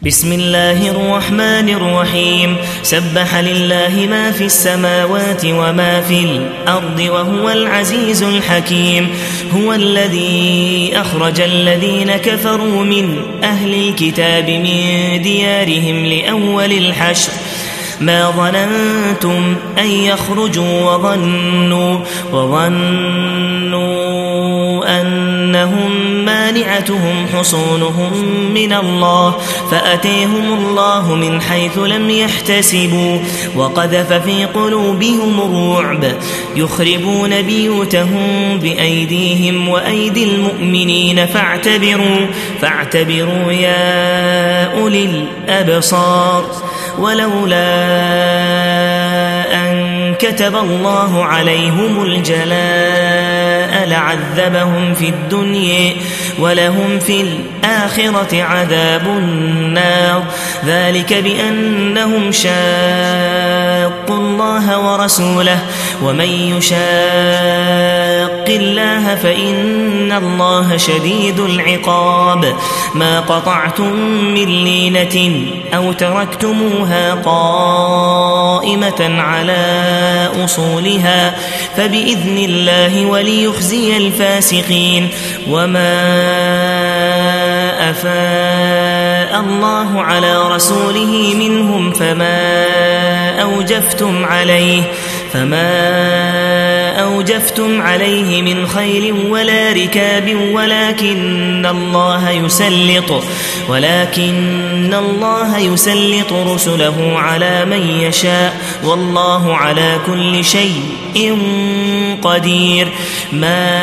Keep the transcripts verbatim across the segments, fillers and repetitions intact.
بسم الله الرحمن الرحيم سبح لله ما في السماوات وما في الأرض وهو العزيز الحكيم هو الذي أخرج الذين كفروا من أهل الكتاب من ديارهم لأول الحشر ما ظننتم أن يخرجوا وظنوا, وظنوا أنهم مانعتهم حصونهم من الله فأتيهم الله من حيث لم يحتسبوا وقذف في قلوبهم الرعب يخربون بيوتهم بأيديهم وأيدي المؤمنين فاعتبروا, فاعتبروا يا أولي الأبصار ولولا أن كتب الله عليهم الجلاء لعذبهم في الدنيا ولهم في الآخرة عذاب النار ذلك بأنهم شاقوا الله ورسوله ومن يشاق الله فإن الله شديد العقاب ما قطعتم من لينة أو تركتموها قائمة على أصولها فبإذن الله وليخزي الفاسقين وما أفاء الله على رسوله منهم فما أوجفتم عليه فما أوجفتم عليه من خيل ولا ركاب ولكن الله يسلط ولكن الله يسلط رسله على من يشاء والله على كل شيء قدير ما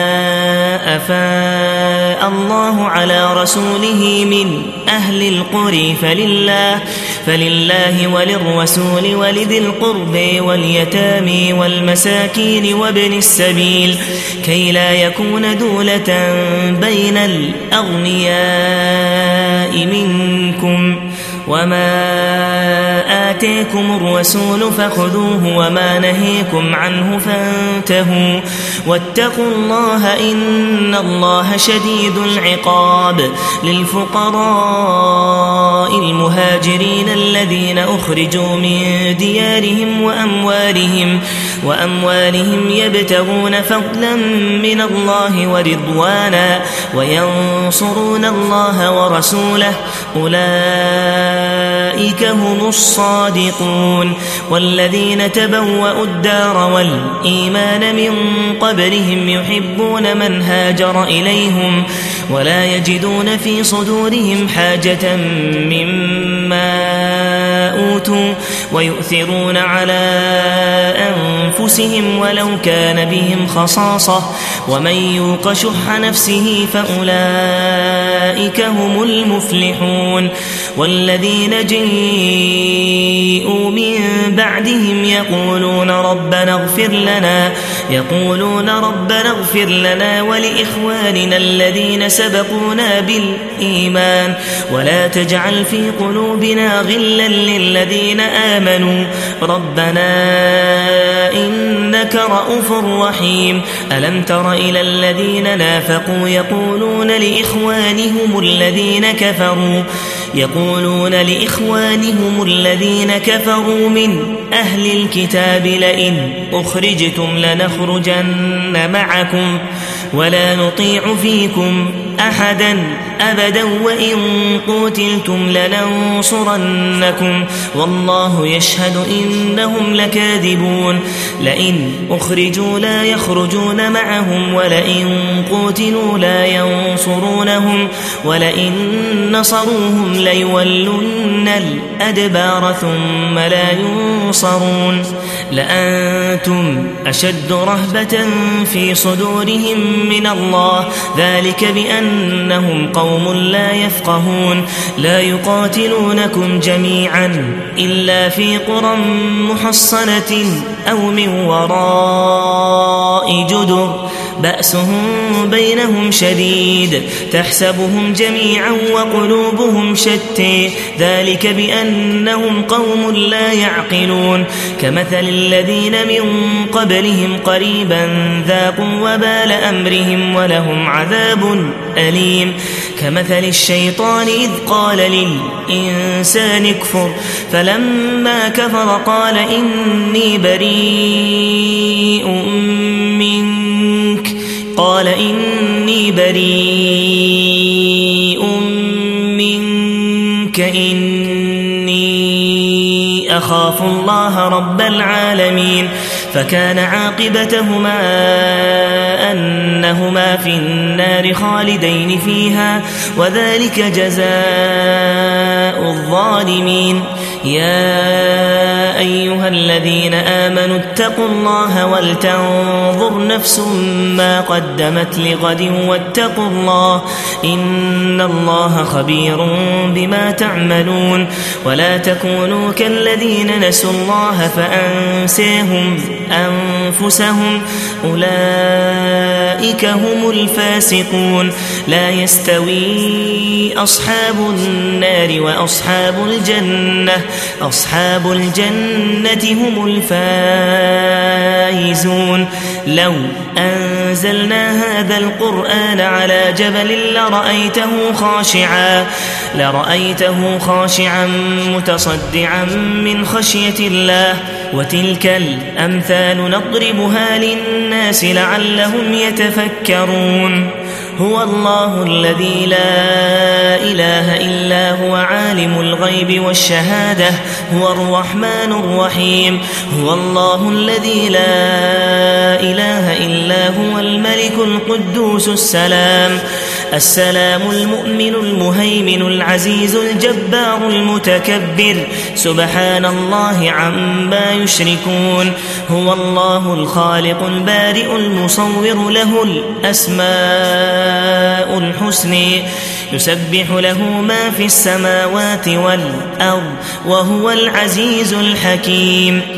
أفاء الله على رسوله من أهل القرى فلله فلله وللرسول ولذي القرب واليتامى والمساكين وابن السبيل كي لا يكون دولة بين الأغنياء منكم وما آتيكم الرسول فخذوه وما نهيكم عنه فانتهوا واتقوا الله إن الله شديد العقاب للفقراء المهاجرين الذين أخرجوا من ديارهم وأموالهم, وأموالهم يبتغون فضلا من الله ورضوانا وينصرون الله ورسوله أولئك هم الصادقون والذين تبوأوا الدار والإيمان من قبلهم يحبون من هاجر إليهم ولا يجدون في صدورهم حاجة مما أوتوا ويؤثرون على أنفسهم ولو كان بهم خصاصة ومن يوق شح نفسه فأولئك هم المفلحون والذين جاءوا من بعدهم يقولون ربنا اغفر لنا يقولون ربنا اغفر لنا ولإخواننا الذين سبقونا بالإيمان ولا تجعل في قلوبنا غلا للذين آمنوا ربنا إنك رؤوف رحيم ألم تر إلى الذين نافقوا يقولون لإخوانهم الذين كفروا يقولون لإخوانهم الذين كفروا من أهل الكتاب لئن أخرجتم لنخرجن معكم ولا نطيع فيكم أحدا أبدا وإن قتلتم لننصرنكم والله يشهد إنهم لكاذبون لئن أخرجوا لا يخرجون معهم ولئن قتلوا لا ينصرونهم ولئن نصروهم ليولن الأدبار ثم لا ينصرون لأنتم أشد رهبة في صدورهم من الله ذلك بأنهم قوم لا يفقهون لا يقاتلونكم جميعا إلا في قرى محصنة أو من وراء جدر بأسهم بينهم شديد تحسبهم جميعا وقلوبهم شتى ذلك بأنهم قوم لا يعقلون كمثل الذين من قبلهم قريبا ذاقوا وبال أمرهم ولهم عذاب أليم كمثل الشيطان إذ قال للإنسان اكفر فلما كفر قال إني بريء منك قال إني بريء منك إني أخاف الله رب العالمين فكان عاقبتهما أنهما في النار خالدين فيها وذلك جزاء الظالمين. يا أيها الذين آمنوا اتقوا الله ولتنظر نفس ما قدمت لغد واتقوا الله إن الله خبير بما تعملون. ولا تكونوا كالذين نسوا الله فأنساهم أنفسهم أولئك هم الفاسقون. لا يستوي أصحاب النار وأصحاب الجنة أصحاب الجنة هم الفائزون. لو أنزلنا هذا القرآن على جبل لرأيته خاشعا لرأيته خاشعا متصدعا من خشية الله. وتلك الأمثال نضربها للناس لعلهم يتفكرون. هو الله الذي لا إله إلا هو عالم الغيب والشهادة هو الرحمن الرحيم. هو الله الذي لا إله إلا هو الملك القدوس السلام السلام المؤمن المهيمن العزيز الجبار المتكبر سبحان الله عما يشركون. هو الله الخالق البارئ المصور له الأسماء الحسنى يسبح له ما في السماوات والأرض وهو العزيز الحكيم.